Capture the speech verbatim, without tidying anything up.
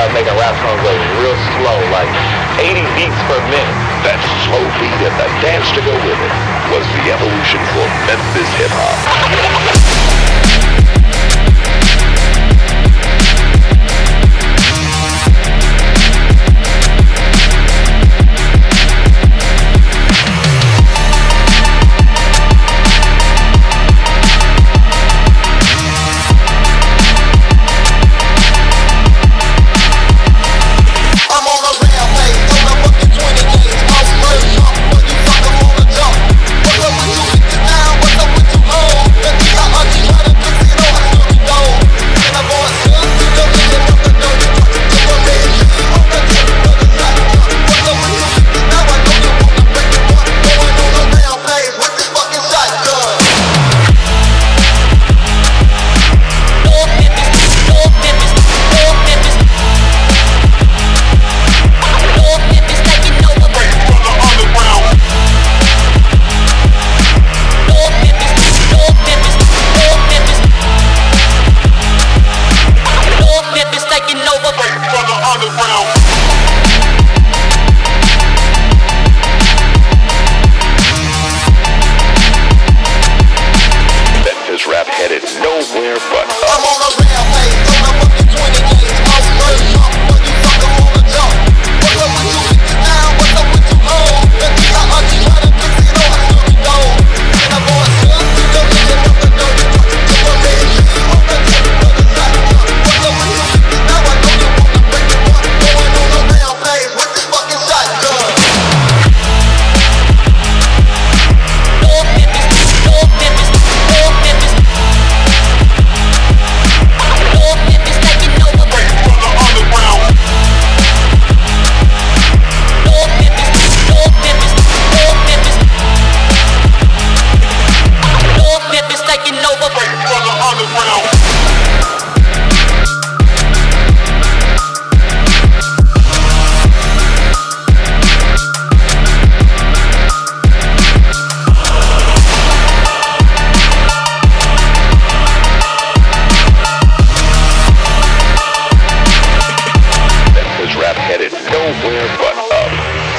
started making rap songs like real slow, like eighty beats per minute. That slow beat and the dance to go with it was the evolution for Memphis hip-hop.